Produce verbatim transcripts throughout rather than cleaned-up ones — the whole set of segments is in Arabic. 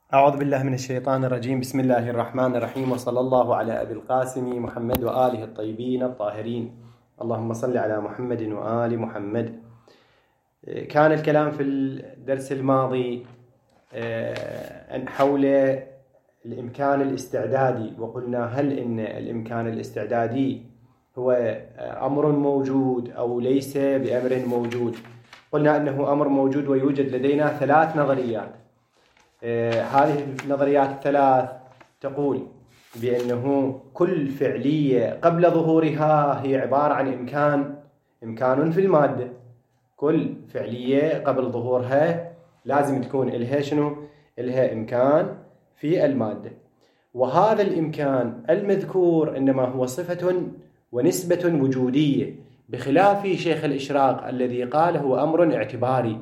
أعوذ بالله من الشيطان الرجيم. بسم الله الرحمن الرحيم، وصلى الله على أبي القاسم محمد وآله الطيبين الطاهرين. اللهم صل على محمد وآل محمد. كان الكلام في الدرس الماضي حول الإمكان الاستعدادي، وقلنا هل إن الإمكان الاستعدادي هو أمر موجود أو ليس بأمر موجود. قلنا أنه أمر موجود ويوجد لدينا ثلاث نظريات. آه هذه النظريات الثلاث تقول بأنه كل فعلية قبل ظهورها هي عبارة عن إمكان إمكان في المادة. كل فعلية قبل ظهورها لازم تكون إلها شنو؟ إلها إمكان في المادة، وهذا الإمكان المذكور إنما هو صفة ونسبة وجودية، بخلاف شيخ الإشراق الذي قال هو أمر اعتباري.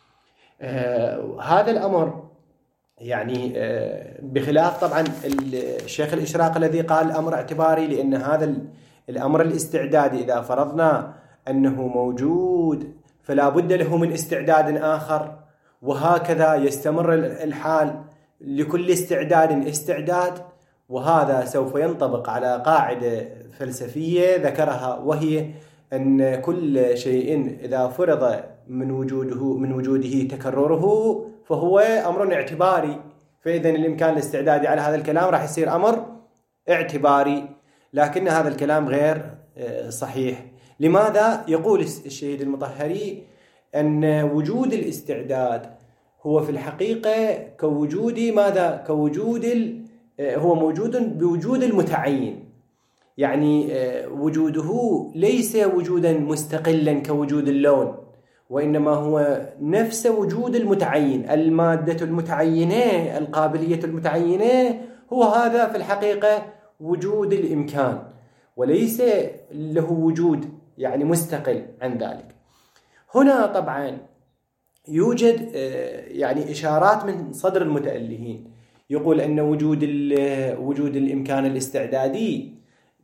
آه هذا الأمر يعني بخلاف طبعا الشيخ الإشراق الذي قال أمر اعتباري، لأن هذا الأمر الاستعدادي إذا فرضنا أنه موجود فلا بد له من استعداد آخر، وهكذا يستمر الحال، لكل استعداد استعداد. وهذا سوف ينطبق على قاعدة فلسفية ذكرها، وهي أن كل شيء إذا فرض من وجوده من وجوده تكرره فهو أمر اعتباري. فإذا الإمكان الاستعدادي على هذا الكلام راح يصير أمر اعتباري، لكن هذا الكلام غير صحيح. لماذا؟ يقول الشهيد المطهري أن وجود الاستعداد هو في الحقيقة كوجود ماذا؟ كوجود هو موجود بوجود المتعين، يعني وجوده ليس وجودا مستقلا كوجود اللون، وإنما هو نفس وجود المتعين، المادة المتعينة، القابلية المتعينة، هو هذا في الحقيقة وجود الإمكان، وليس له وجود يعني مستقل عن ذلك. هنا طبعا يوجد يعني إشارات من صدر المتألهين، يقول أن وجود وجود الإمكان الاستعدادي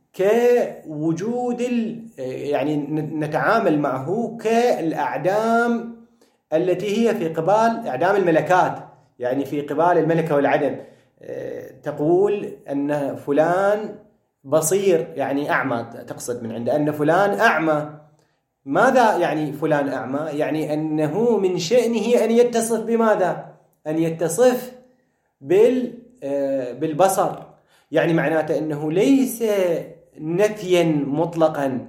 كوجود يعني نتعامل معه كالأعدام التي هي في قبال أعدام الملكات، يعني في قبال الملكة والعدم. تقول أن فلان بصير يعني أعمى، تقصد من عند أن فلان أعمى. ماذا يعني فلان أعمى؟ يعني أنه من شأنه أن يتصف بماذا؟ أن يتصف بال بالبصر، يعني معناته أنه ليس نفيا مطلقا،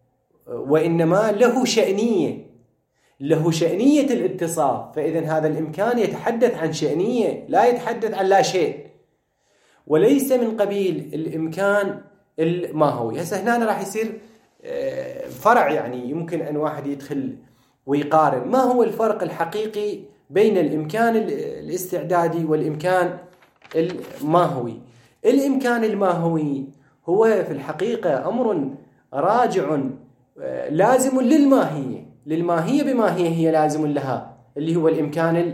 وإنما له شأنية، له شأنية الاتصاف. فإذا هذا الإمكان يتحدث عن شأنية، لا يتحدث عن لا شيء، وليس من قبيل الإمكان الماهوي. هسه هنا راح يصير فرع، يعني يمكن أن واحد يدخل ويقارن ما هو الفرق الحقيقي بين الإمكان الاستعدادي والإمكان الماهوي. الإمكان الماهوي هو في الحقيقة أمر راجع لازم للماهية، للماهية بما هي هي لازم لها، اللي هو الإمكان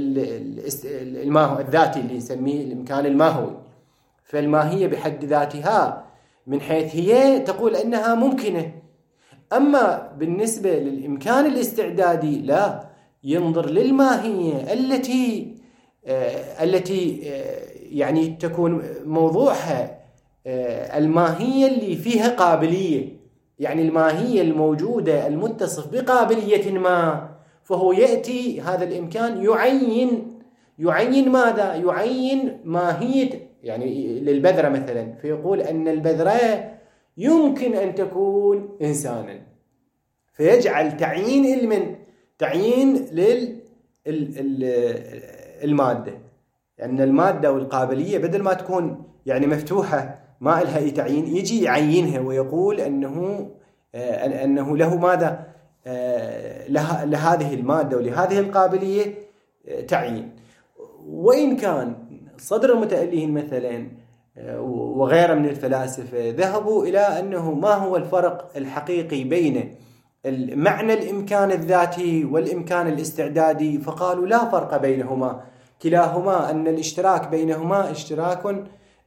الماهوي الذاتي اللي نسميه الإمكان الماهوي. فالماهية بحد ذاتها من حيث هي تقول أنها ممكنة، أما بالنسبة للإمكان الاستعدادي لا، ينظر للماهية التي آه التي آه يعني تكون موضوعها آه الماهية اللي فيها قابلية، يعني الماهية الموجودة المتصف بقابلية ما، فهو يأتي هذا الإمكان يعين يعين ماذا؟ يعين ماهية، يعني للبذرة مثلا، فيقول أن البذرة يمكن أن تكون إنسانا، فيجعل تعيين علم تعيين للمادة، لأن يعني المادة والقابلية بدل ما تكون يعني مفتوحة ما لها أي تعيين، يجي يعينها ويقول أنه آه أنه له ماذا؟ آه لهذه المادة ولهذه القابلية آه تعيين. وإن كان صدر المتألهين مثلا وغيره من الفلاسفة ذهبوا إلى أنه ما هو الفرق الحقيقي بين معنى الإمكان الذاتي والإمكان الاستعدادي، فقالوا لا فرق بينهما، كلاهما أن الاشتراك بينهما اشتراك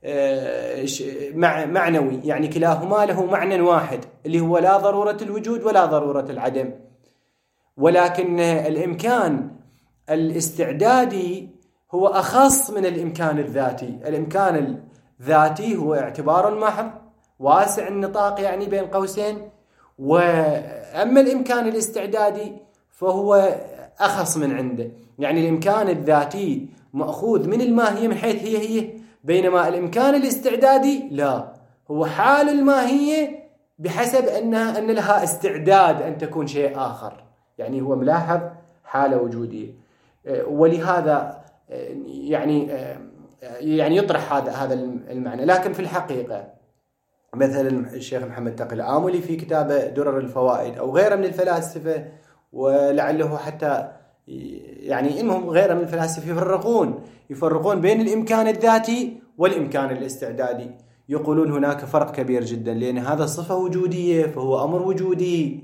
معنوي، يعني كلاهما له معنى واحد اللي هو لا ضرورة الوجود ولا ضرورة العدم. ولكن الإمكان الاستعدادي هو أخص من الإمكان الذاتي. الإمكان الذاتي هو اعتبار محض واسع النطاق يعني بين قوسين، وأما الإمكان الاستعدادي فهو أخص من عنده. يعني الإمكان الذاتي مأخوذ من الماهية من حيث هي هي، بينما الإمكان الاستعدادي لا، هو حال الماهية بحسب أنها أن لها استعداد أن تكون شيء آخر، يعني هو ملاحظ حالة وجودية. ولهذا يعني يعني يطرح هذا هذا المعنى. لكن في الحقيقة مثلا الشيخ محمد تقي الآملي في كتابه درر الفوائد أو غيره من الفلاسفة، ولعله حتى يعني إنهم غيره من الفلاسفة يفرقون يفرقون بين الإمكان الذاتي والإمكان الاستعدادي. يقولون هناك فرق كبير جدا، لأن هذا صفة وجودية فهو أمر وجودي،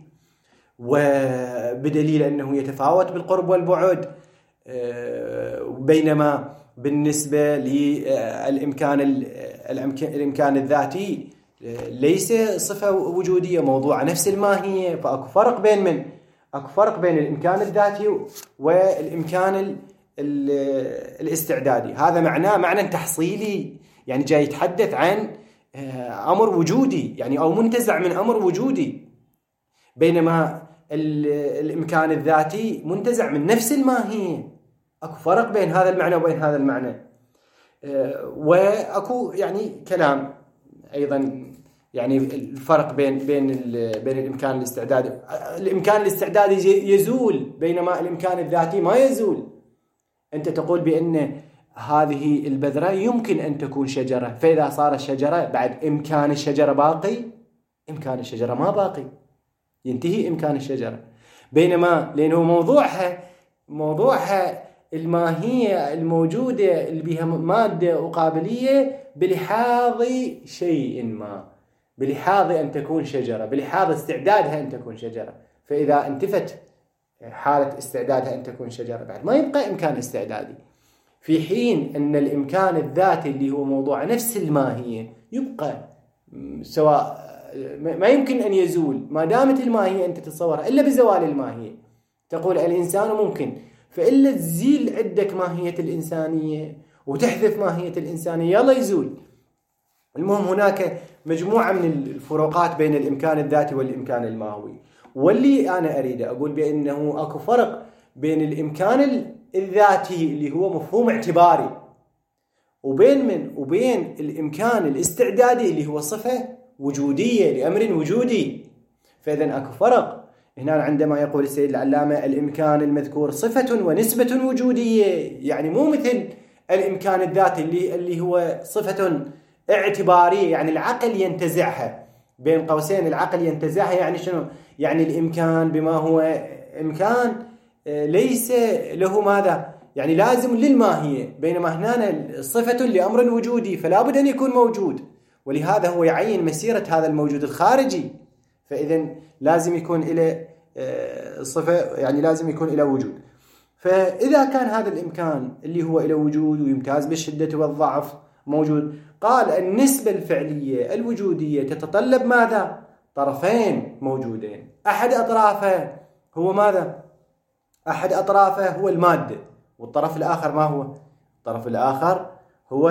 وبدليل أنه يتفاوت بالقرب والبعد، بينما بالنسبة للإمكان الإمكان الذاتي ليس صفة وجودية موضوع نفس الماهية. فأكو فرق بين من أكو فرق بين الإمكان الذاتي والإمكان الاستعدادي. هذا معناه معنى تحصيلي، يعني جاي يتحدث عن أمر وجودي يعني أو منتزع من أمر وجودي، بينما الإمكان الذاتي منتزع من نفس الماهية. أكو فرق بين هذا المعنى وبين هذا المعنى. وأكو يعني كلام أيضا يعني الفرق بين بين بين الإمكان الاستعدادي. الإمكان الاستعدادي يزول بينما الإمكان الذاتي ما يزول. أنت تقول بأن هذه البذرة يمكن أن تكون شجرة، فإذا صارت شجرة بعد إمكان الشجرة باقي؟ إمكان الشجرة ما باقي، ينتهي إمكان الشجرة. بينما لأنه موضوعها موضوعها الماهية الموجودة اللي بها مادة وقابلية بلحاظ شيء ما، بلحاظ أن تكون شجرة، بلحاظ استعدادها أن تكون شجرة. فإذا انتفت حالة استعدادها أن تكون شجرة بعد ما يبقى إمكان استعدادي، في حين أن الإمكان الذاتي اللي هو موضوع نفس الماهية يبقى سواء ما يمكن أن يزول ما دامت الماهية أنت تتصورها إلا بزوال الماهية. تقول الإنسان ممكن، فإلا تزيل عندك ماهية الإنسانية وتحذف ماهية الإنسانية يلا يزول. المهم هناك مجموعة من الفروقات بين الإمكان الذاتي والإمكان الماهوي. واللي أنا أريد أقول بأنه أكو فرق بين الإمكان الذاتي اللي هو مفهوم اعتباري وبين من وبين الإمكان الاستعدادي اللي هو صفة وجودية لأمر وجودي. فإذا أكو فرق هنا عندما يقول السيد العلامة الإمكان المذكور صفة ونسبة وجودية، يعني مو مثل الإمكان الذاتي اللي اللي هو صفة اعتبارية، يعني العقل ينتزعها. بين قوسين العقل ينتزعها يعني شنو؟ يعني الإمكان بما هو إمكان ليس له ماذا؟ يعني لازم للماهية، بينما هنا صفة لأمر وجودي فلا بد أن يكون موجود، ولهذا هو يعين مسيرة هذا الموجود الخارجي. فإذا لازم يكون إلى صفة، يعني لازم يكون إلى وجود. فإذا كان هذا الإمكان اللي هو إلى وجود ويمتاز بالشدة والضعف موجود، قال النسبة الفعلية الوجودية تتطلب ماذا؟ طرفين موجودين، أحد أطرافه هو ماذا؟ أحد أطرافه هو المادة، والطرف الآخر ما هو؟ الطرف الآخر هو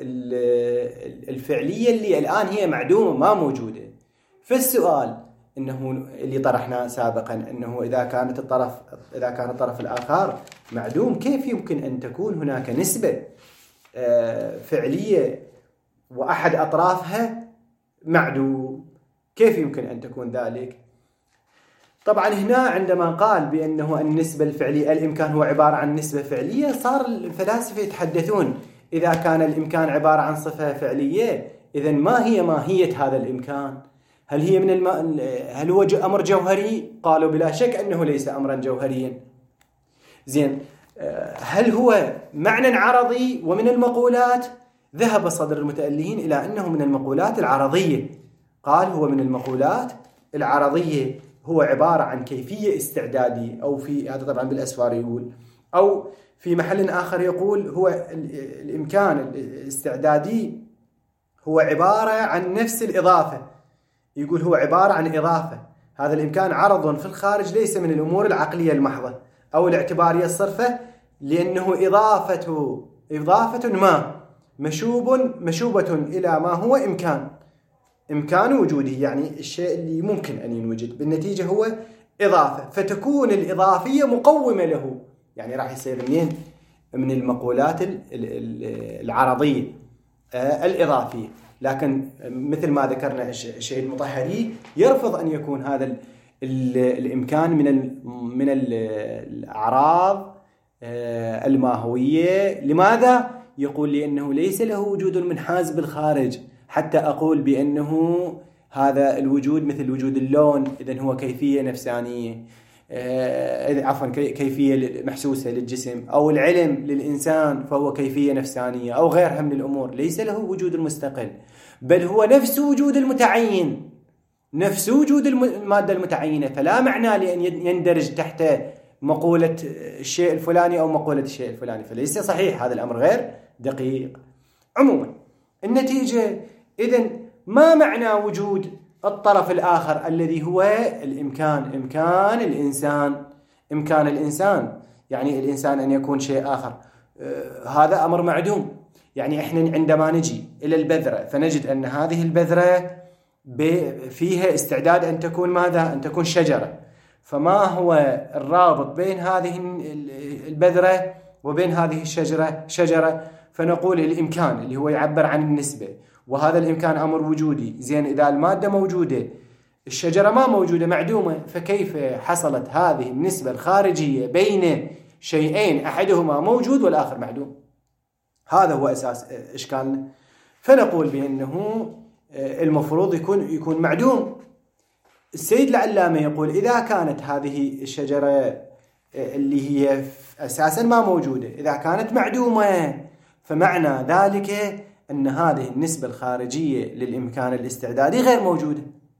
الفعلية اللي الآن هي معدومة ما موجودة. فالسؤال إنه اللي طرحناه سابقا أنه إذا كانت الطرف إذا كان الطرف الآخر معدوم كيف يمكن أن تكون هناك نسبة فعلية وأحد أطرافها معدوم؟ كيف يمكن أن تكون ذلك؟ طبعا هنا عندما قال بأنه النسبة الفعلية الإمكان هو عبارة عن نسبة فعلية، صار الفلاسفة يتحدثون إذا كان الإمكان عبارة عن صفة فعلية إذن ما هي ماهية هذا الإمكان؟ هل هي من الم... هل هو أمر جوهري؟ قالوا بلا شك أنه ليس أمرا جوهريا. زين، هل هو معنى عرضي؟ ومن المقولات ذهب صدر المتألهين إلى أنه من المقولات العرضية. قال هو من المقولات العرضية، هو عبارة عن كيفية استعدادي، أو في هذا طبعا بالأسفار يقول، أو في محل آخر يقول هو الإمكان الاستعدادي هو عبارة عن نفس الإضافة. يقول هو عبارة عن إضافة، هذا الإمكان عرض في الخارج ليس من الأمور العقلية المحضة أو الاعتبارية الصرفة، لأنه إضافة إضافة ما مشوب مشوبة إلى ما هو إمكان إمكان وجوده، يعني الشيء اللي ممكن أن ينوجد، بالنتيجة هو إضافة، فتكون الإضافية مقومة له. يعني راح يصير منين؟ من المقولات العرضية الإضافية. لكن مثل ما ذكرنا الشهيد المطهري يرفض أن يكون هذا الإمكان من من الأعراض الماهوية. لماذا؟ يقول لأنه ليس له وجود منحاز بالخارج حتى أقول بأنه هذا الوجود مثل وجود اللون، إذن هو كيفية نفسانية، عفوا كيفية محسوسة للجسم، أو العلم للإنسان فهو كيفية نفسانية، أو غيرها من الأمور. ليس له وجود المستقل، بل هو نفس وجود المتعين، نفس وجود المادة المتعينة. فلا معنى لأن يندرج تحت مقولة الشيء الفلاني أو مقولة الشيء الفلاني، فليس صحيح، هذا الأمر غير دقيق. عموما النتيجة إذن ما معنى وجود الطرف الآخر الذي هو الإمكان؟ إمكان الإنسان، إمكان الإنسان يعني الإنسان أن يكون شيء آخر، آه هذا أمر معدوم. يعني إحنا عندما نجي إلى البذرة فنجد أن هذه البذرة فيها استعداد أن تكون ماذا؟ أن تكون شجرة. فما هو الرابط بين هذه البذرة وبين هذه الشجرة؟ شجرة. فنقول الإمكان اللي هو يعبر عن النسبة، وهذا الإمكان أمر وجودي. زين، إذا المادة موجودة الشجرة ما موجودة، معدومة، فكيف حصلت هذه النسبة الخارجية بين شيئين أحدهما موجود والآخر معدوم؟ هذا هو أساس إشكالنا. فنقول بأنه المفروض يكون يكون معدوم. السيد العلامة يقول إذا كانت هذه الشجرة اللي هي أساسا ما موجودة إذا كانت معدومة، فمعنى ذلك أن هذه النسبة الخارجية للإمكان الاستعدادي غير موجودة،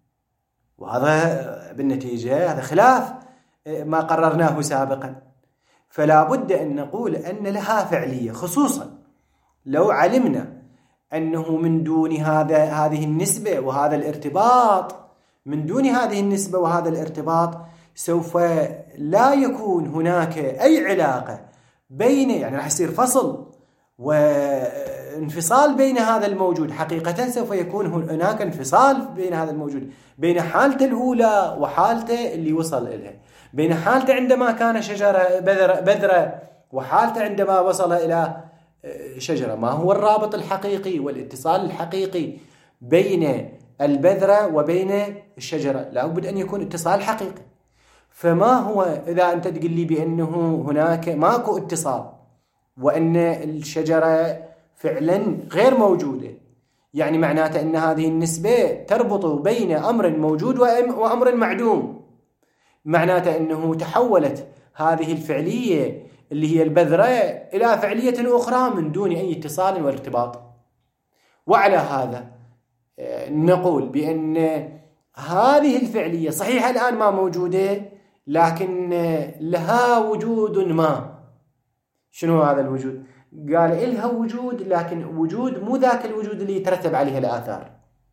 وهذا بالنتيجة هذا خلاف ما قررناه سابقا. فلا بد أن نقول أن لها فعلية، خصوصا لو علمنا أنه من دون هذا هذه النسبة وهذا الارتباط، من دون هذه النسبة وهذا الارتباط سوف لا يكون هناك أي علاقة بين، يعني راح يصير فصل وانفصال بين هذا الموجود. حقيقة سوف يكون هناك انفصال بين هذا الموجود، بين حالته الأولى وحالته اللي وصل إليها، بين حالته عندما كان شجرة بذرة, بذرة وحالته عندما وصل إلى شجرة. ما هو الرابط الحقيقي والاتصال الحقيقي بين البذرة وبين الشجرة؟ لا بد أن يكون اتصال حقيقي. فما هو إذا أنت تقول لي بأنه هناك ماكو اتصال وأن الشجرة فعلا غير موجودة، يعني معناته أن هذه النسبة تربط بين أمر موجود وأمر معدوم، معناته أنه تحولت هذه الفعلية اللي هي البذرة إلى فعلية أخرى من دون أي اتصال وارتباط. وعلى هذا نقول بأن هذه الفعلية صحيحة الآن ما موجودة، لكن لها وجود ما. شنو هذا الوجود؟ قال إلها وجود، لكن وجود مو ذاك الوجود اللي يترتب عليها الآثار.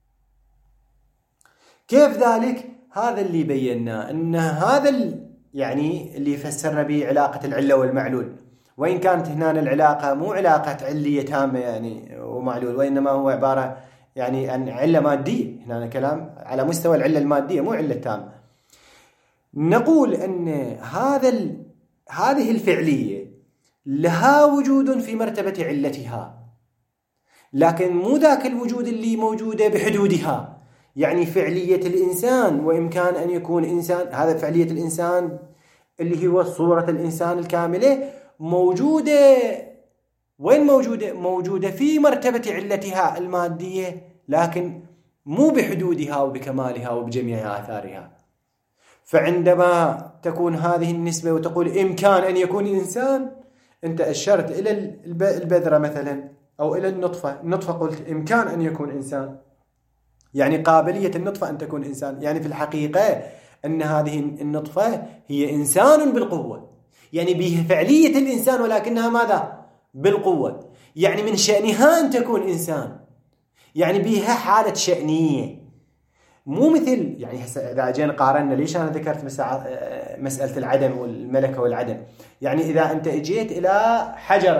كيف ذلك؟ هذا اللي بينا أن هذا يعني اللي فسرنا به علاقة العلة والمعلول، وإن كانت هنا العلاقة مو علاقة علية تامة يعني ومعلول، وإنما هو عبارة يعني عن علة مادية. هنا كلام على مستوى العلة المادية مو علة تامة. نقول أن هذا ال... هذه الفعلية لها وجود في مرتبة علتها، لكن مو ذاك الوجود اللي موجودة بحدودها. يعني فعلية الإنسان وإمكان أن يكون إنسان، هذا فعلية الإنسان اللي هو صورة الإنسان الكاملة موجودة. وين موجودة؟ موجودة في مرتبة علتها المادية، لكن مو بحدودها وبكمالها وبجميع آثارها. فعندما تكون هذه النسبة وتقول إمكان أن يكون إنسان، أنت أشرت إلى البذرة مثلا أو إلى النطفة. النطفة قلت إمكان أن يكون إنسان، يعني قابلية النطفة أن تكون إنسان. يعني في الحقيقة أن هذه النطفة هي إنسان بالقوة، يعني به فعلية الإنسان ولكنها ماذا؟ بالقوة. يعني من شأنها أن تكون إنسان، يعني بها حالة شأنية، مو مثل يعني هسه إذا جينا قارنا. ليش أنا ذكرت مسألة العدم والملكة والعدم؟ يعني إذا أنت اجيت إلى حجرة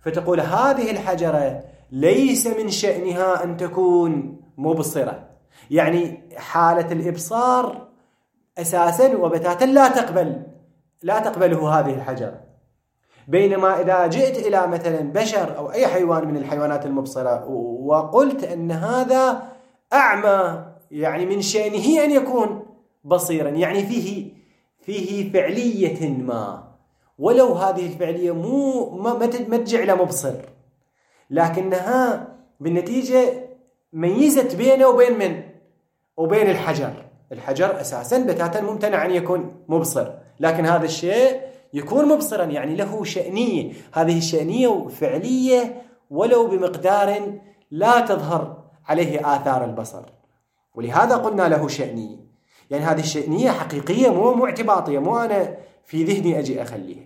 فتقول هذه الحجرة ليس من شأنها أن تكون مبصرة، يعني حالة الإبصار أساسا وبتاتا لا تقبل لا تقبله هذه الحجرة. بينما إذا جئت إلى مثلا بشر أو أي حيوان من الحيوانات المبصرة وقلت أن هذا أعمى، يعني من شأنه أن يكون بصيرا، يعني فيه فيه فعلية ما، ولو هذه الفعلية مو ما ما تجعله مبصر، لكنها بالنتيجة ميزت بينه وبين من وبين الحجر. الحجر أساسا بتاتا ممتنع أن يكون مبصر، لكن هذا الشيء يكون مبصرا، يعني له شأنية. هذه الشأنية فعلية ولو بمقدار لا تظهر عليه آثار البصر، ولهذا قلنا له شأنية. يعني هذه الشأنية حقيقية، مو مو اعتباطية، مو أنا في ذهني أجي أخليها.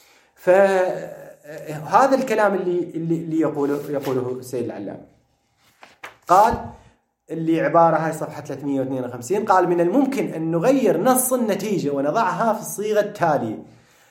فهذا الكلام اللي اللي يقوله يقوله السيد العلامة. قال اللي عبارة هاي صفحة ثلاثمئة واثنين وخمسين، قال من الممكن أن نغير نص النتيجة ونضعها في الصيغة التالية: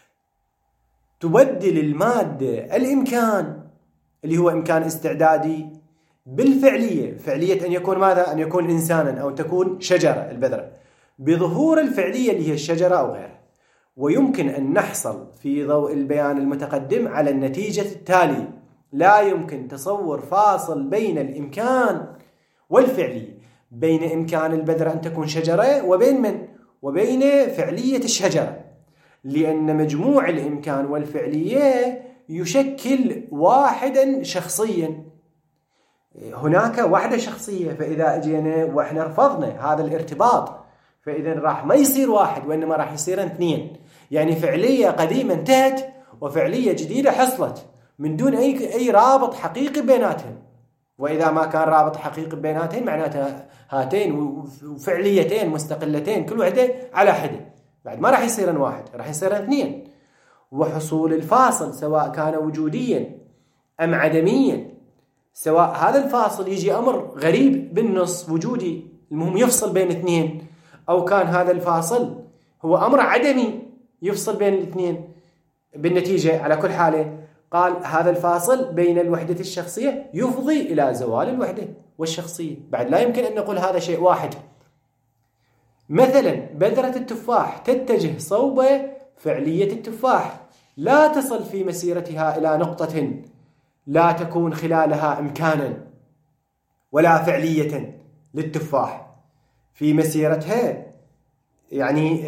تبدل المادة الإمكان اللي هو إمكان استعدادي بالفعلية، فعلية أن يكون ماذا؟ أن يكون إنسانا أو تكون شجرة البذرة، بظهور الفعلية اللي هي الشجرة أو غيرها. ويمكن أن نحصل في ضوء البيان المتقدم على النتيجة التالية: لا يمكن تصور فاصل بين الإمكان والفعلية، بين إمكان البذرة أن تكون شجرة وبين من؟ وبين فعلية الشجرة، لأن مجموع الإمكان والفعلية يشكل واحدا شخصيا. هناك وحدة شخصية، فإذا أجينا وإحنا رفضنا هذا الارتباط، فإذا راح ما يصير واحد وإنما راح يصير اثنين، يعني فعلية قديمة انتهت وفعلية جديدة حصلت من دون أي أي رابط حقيقي بيناتهم. وإذا ما كان رابط حقيقي بيناتهم معناتها هاتين وفعليتين مستقلتين كل واحدة على حدة، بعد ما راح يصيرن واحد، راح يصيرن اثنين. وحصول الفاصل سواء كان وجوديا أم عدميا، سواء هذا الفاصل يجي أمر غريب بالنص وجودي المهم يفصل بين اثنين، أو كان هذا الفاصل هو أمر عدمي يفصل بين الاثنين، بالنتيجة على كل حالة قال هذا الفاصل بين الوحدة الشخصية يفضي إلى زوال الوحدة والشخصية. بعد لا يمكن أن نقول هذا شيء واحد. مثلا بذرة التفاح تتجه صوب فعلية التفاح، لا تصل في مسيرتها إلى نقطة لا تكون خلالها إمكانا ولا فعلية للتفاح في مسيرتها. يعني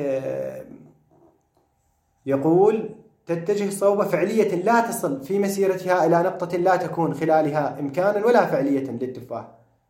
يقول تتجه صوب فعلية لا تصل في مسيرتها إلى نقطة لا تكون خلالها إمكانا ولا فعلية للتفاح،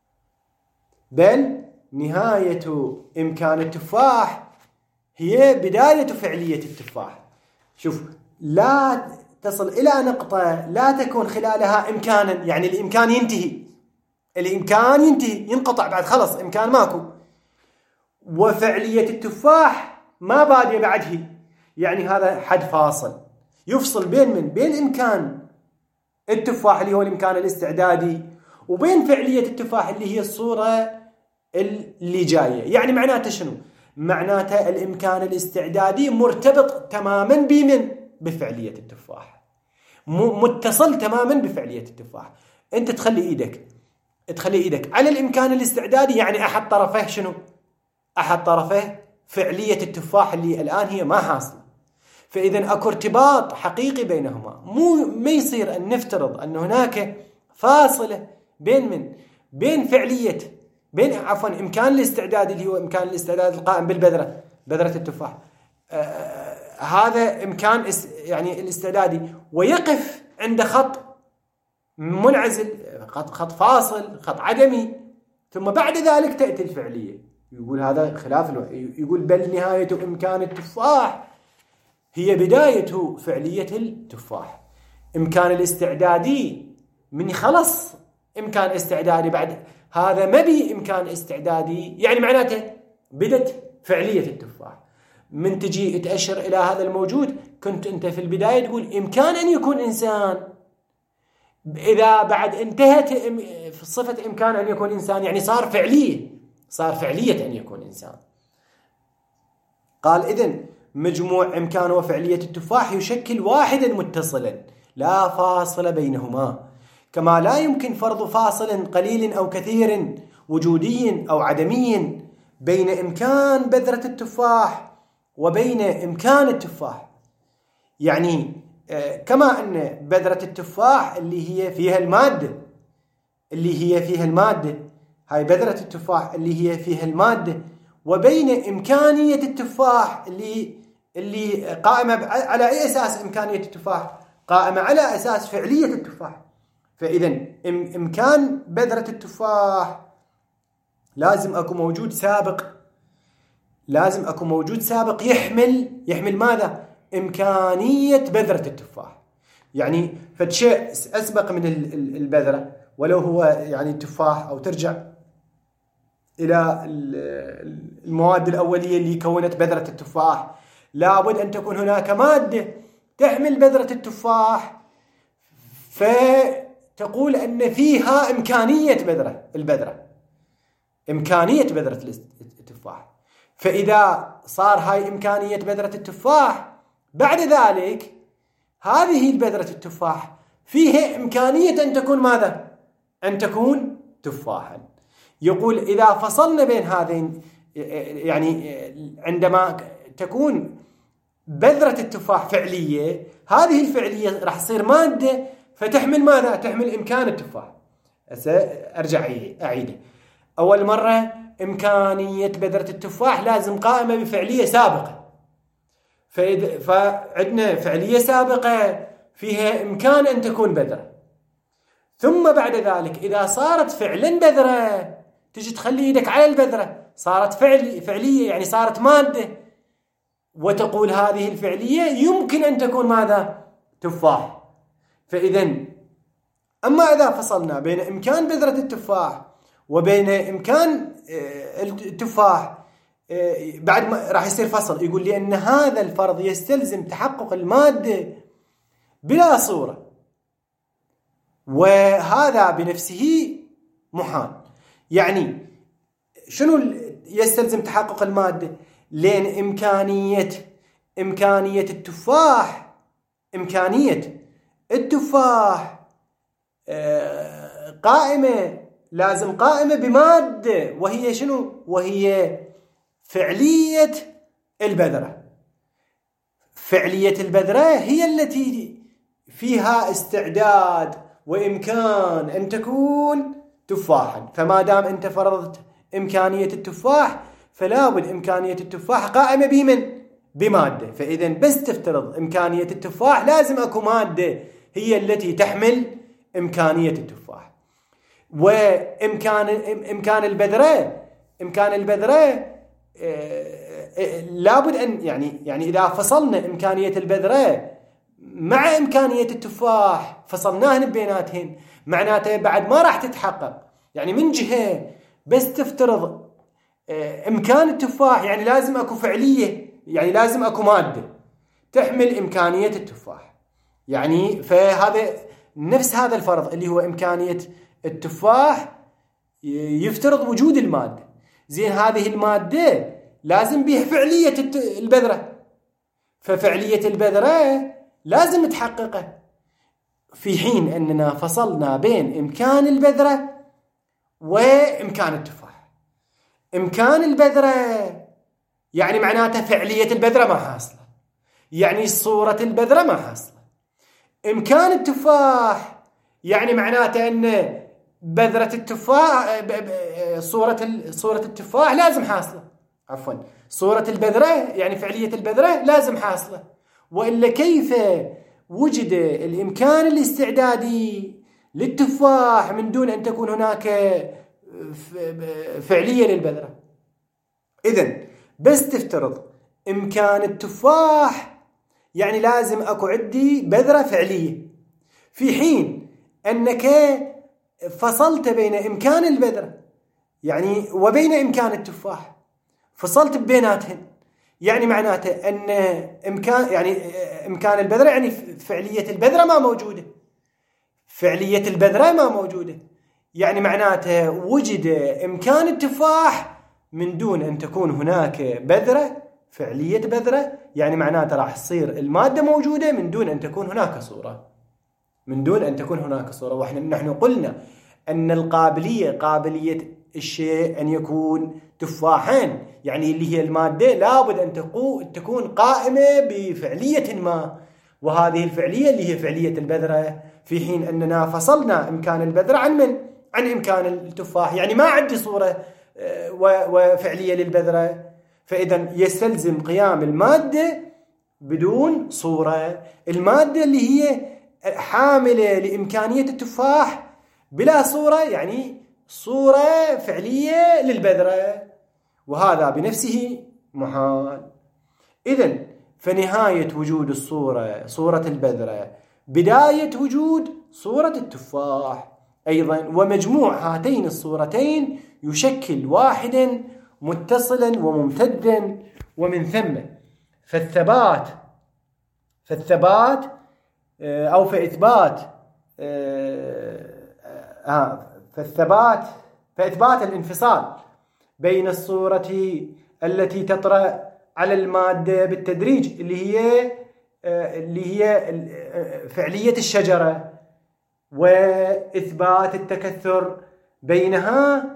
بل نهاية إمكان التفاح هي بداية فعلية التفاح. شوف، لا تصل إلى نقطة لا تكون خلالها إمكانا، يعني الإمكان ينتهي، الإمكان ينتهي ينقطع بعد، خلص إمكان ماكو. وفعلية التفاح ما بادية بعده، يعني هذا حد فاصل يفصل بين من بين إمكان التفاح اللي هو الإمكان الاستعدادي وبين فعلية التفاح اللي هي الصورة اللي جاية. يعني معناته شنو؟ معناته الإمكان الاستعدادي مرتبط تماما بمن؟ بفعلية التفاح، متصل تماما بفعلية التفاح. أنت تخلي إيدك تخلي إيدك على الإمكان الاستعدادي، يعني أحد طرفه شنو؟ أحد طرفه فعلية التفاح اللي الآن هي ما حاصلة. فإذا أكو ارتباط حقيقي بينهما، مو ما يصير أن نفترض أن هناك فاصلة بين من بين فعلية بين عفوا إمكان الاستعداد اللي هو إمكان الاستعداد القائم بالبذرة، بذرة التفاح، آه هذا إمكان يعني الاستعدادي، ويقف عند خط منعزل، خط خط فاصل، خط عدمي، ثم بعد ذلك تأتي الفعلية. يقول هذا خلاف الو... يقول بل نهاية إمكان التفاح هي بداية فعلية التفاح. إمكان الاستعدادي من خلص إمكان استعدادي، بعد هذا ما بي إمكان استعدادي، يعني معناته بدت فعلية التفاح. من تجي تأشر إلى هذا الموجود، كنت أنت في البداية تقول إمكان أن يكون إنسان، إذا بعد انتهت في صفة إمكان أن يكون إنسان يعني صار فعلية صار فعلية أن يكون إنسان. قال إذن مجموع إمكان وفعلية التفاح يشكل واحدا متصلا لا فاصل بينهما، كما لا يمكن فرض فاصل قليل أو كثير وجودي أو عدمي بين إمكان بذرة التفاح وبين إمكان التفاح. يعني كما أن بذرة التفاح اللي هي فيها المادة اللي هي فيها المادة هاي بذرة التفاح اللي هي فيها المادة، وبين إمكانية التفاح اللي اللي قائمة على أي أساس؟ إمكانية التفاح قائمة على أساس فعلية التفاح. فإذا إمكان بذرة التفاح لازم أكون موجود سابق، لازم أكون موجود سابق يحمل يحمل ماذا؟ إمكانية بذرة التفاح. يعني فشيء أسبق من البذرة ولو هو يعني التفاح، أو ترجع إلى المواد الأولية اللي كونت بذرة التفاح، لابد أن تكون هناك مادة تحمل بذرة التفاح فتقول أن فيها إمكانية بذرة البذرة إمكانية بذرة التفاح. فإذا صار هاي إمكانية بذرة التفاح، بعد ذلك هذه البذرة التفاح فيها إمكانية أن تكون ماذا؟ أن تكون تفاحا. يقول إذا فصلنا بين هذين، يعني عندما تكون بذرة التفاح فعلية، هذه الفعلية راح تصير مادة فتحمل ماذا؟ تحمل إمكان التفاح. أرجع أعيده أول مرة. إمكانية بذرة التفاح لازم قائمة بفعلية سابقة، فعندنا فعلية سابقة فيها إمكان أن تكون بذرة، ثم بعد ذلك إذا صارت فعلا بذرة تجي تخلي يدك على البذرة، صارت فعلي فعلية يعني صارت مادة، وتقول هذه الفعلية يمكن أن تكون ماذا؟ تفاح. فإذا أما إذا فصلنا بين إمكان بذرة التفاح وبين إمكان التفاح، بعد ما راح يصير فصل، يقول لي أن هذا الفرض يستلزم تحقق المادة بلا صورة، وهذا بنفسه محال. يعني شنو يستلزم تحقق المادة؟ لأن إمكانية إمكانية التفاح إمكانية التفاح قائمة لازم قائمة بمادة، وهي شنو؟ وهي فعلية البذرة. فعلية البذرة هي التي فيها استعداد وإمكان أن تكون تفاحا. فما دام أنت فرضت إمكانية التفاح، فلا بد إمكانية التفاح قائمة بمن؟ بمادة. فإذا بس تفترض إمكانية التفاح لازم أكو مادة هي التي تحمل إمكانية التفاح. وإمكان إمكان البذرة إمكان البذرة لابد أن يعني يعني إذا فصلنا إمكانية البذرة مع إمكانية التفاح، فصلناهن بيناتهن، معناته بعد ما راح تتحقق. يعني من جهة بس تفترض إمكان التفاح، يعني لازم أكو فعلية، يعني لازم أكو مادة تحمل إمكانية التفاح. يعني فهذا نفس هذا الفرض اللي هو إمكانية التفاح يفترض وجود المادة. زين هذه المادة لازم بها فعلية البذرة، ففعلية البذرة لازم تحققه، في حين أننا فصلنا بين إمكان البذرة وإمكان التفاح. إمكان البذرة يعني معناته فعلية البذرة ما حاصلة، يعني صورة البذرة ما حاصلة. إمكان التفاح يعني معناته أن بذرة التفاح صورة صورة التفاح لازم حاصلة، عفوا صورة البذرة يعني فعلية البذرة لازم حاصلة، وإلا كيف وجد الإمكان الاستعدادي للتفاح من دون أن تكون هناك فعلية للبذرة؟ إذن بس تفترض إمكان التفاح يعني لازم أكو عندي بذرة فعلية، في حين أنك فصلت بين إمكان البذرة يعني وبين إمكان التفاح، فصلت بيناتهن، يعني معناته أن إمكان يعني إمكان البذرة يعني فعلية البذرة ما موجودة، فعلية البذرة ما موجودة، يعني معناته وجد إمكان التفاح من دون أن تكون هناك بذرة فعلية بذرة، يعني معناته راح تصير المادة موجودة من دون أن تكون هناك صورة. من دون أن تكون هناك صورة. وإحنا نحن قلنا أن القابلية قابلية الشيء أن يكون تفاحين، يعني اللي هي المادة لابد أن تكون قائمة بفعلية ما، وهذه الفعلية اللي هي فعلية البذرة، في حين أننا فصلنا إمكان البذرة عن من؟ عن إمكان التفاح. يعني ما عندي صورة وفعلية للبذرة، فإذا يستلزم قيام المادة بدون صورة. المادة اللي هي حاملة لإمكانية التفاح بلا صورة، يعني صورة فعلية للبذرة، وهذا بنفسه محال. إذن فنهاية وجود الصورة صورة البذرة، بداية وجود صورة التفاح أيضا، ومجموع هاتين الصورتين يشكل واحدا متصلا وممتدا. ومن ثم فالثبات فالثبات أو فإثبات آه فالثبات فإثبات الانفصال بين الصورة التي تطرأ على المادة بالتدريج اللي هي اللي هي فعلية الشجرة، وإثبات التكثر بينها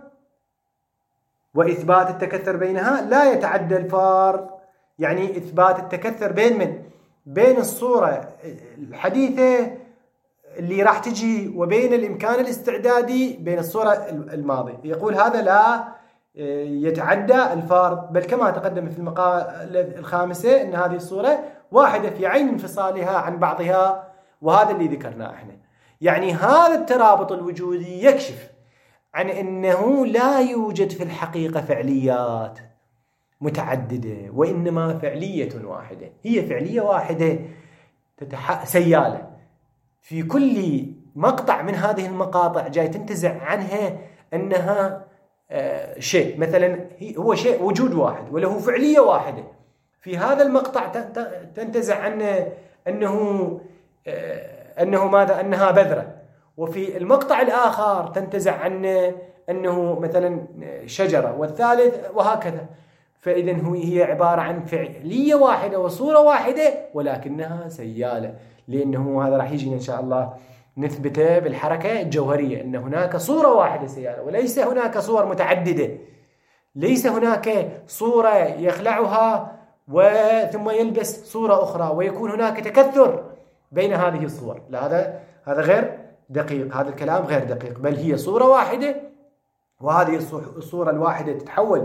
وإثبات التكثر بينها لا يتعدى الفارق. يعني إثبات التكثر بين من؟ بين الصورة الحديثة اللي راح تجي وبين الإمكان الاستعدادي بين الصورة الماضية. يقول هذا لا يتعدى الفارق، بل كما تقدم في المقالة الخامسة أن هذه الصورة واحدة في عين انفصالها عن بعضها، وهذا اللي ذكرناه احنا. يعني هذا الترابط الوجودي يكشف عن أنه لا يوجد في الحقيقة فعليات متعددة، وإنما فعلية واحدة، هي فعلية واحدة تتح... سيالة في كل مقطع من هذه المقاطع جاي تنتزع عنها أنها آه شيء، مثلا هو شيء وجود واحد وله فعلية واحدة. في هذا المقطع تنتزع عنه أنه آه أنه ماذا؟ أنها بذرة. وفي المقطع الآخر تنتزع عنه أنه مثلا شجرة، والثالث وهكذا. فإذا هي عبارة عن فعلية واحدة وصورة واحدة ولكنها سيالة، لأنه هذا راح يجينا إن شاء الله نثبته بالحركة الجوهرية، أن هناك صورة واحدة سيالة وليس هناك صور متعددة. ليس هناك صورة يخلعها وثم يلبس صورة أخرى ويكون هناك تكثر بين هذه الصور. لا، هذا هذا غير دقيق، هذا الكلام غير دقيق، بل هي صورة واحدة، وهذه الصورة الواحدة تتحول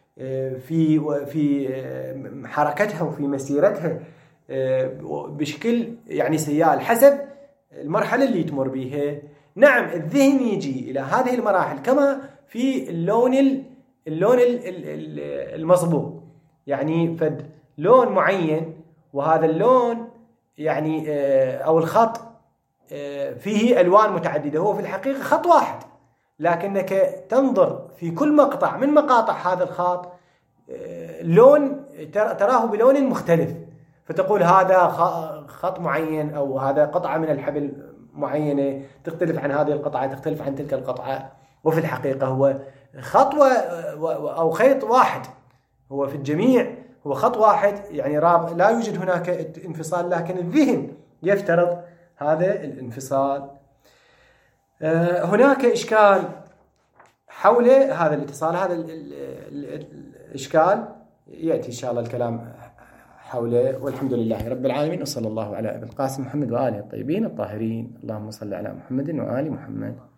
في في حركتها وفي مسيرتها بشكل يعني سيال حسب المرحلة اللي تمر بها. نعم، الذهن يجي إلى هذه المراحل كما في اللون اللون المصبوغ، يعني فد لون معين، وهذا اللون يعني أو الخط فيه ألوان متعددة، هو في الحقيقة خط واحد، لكنك تنظر في كل مقطع من مقاطع هذا الخط لون تراه بلون مختلف، فتقول هذا خط معين أو هذا قطعة من الحبل معينة تختلف عن هذه القطعة، تختلف عن تلك القطعة. وفي الحقيقة هو خط أو خيط واحد، هو في الجميع هو خط واحد، يعني راب لا يوجد هناك انفصال، لكن الذهن يفترض هذا الانفصال. هناك إشكال حول هذا الاتصال، هذا الإشكال يأتي إن شاء الله الكلام حوله. والحمد لله رب العالمين، وصلى الله على أبي القاسم محمد وآله الطيبين الطاهرين. اللهم صل على محمد وآل محمد.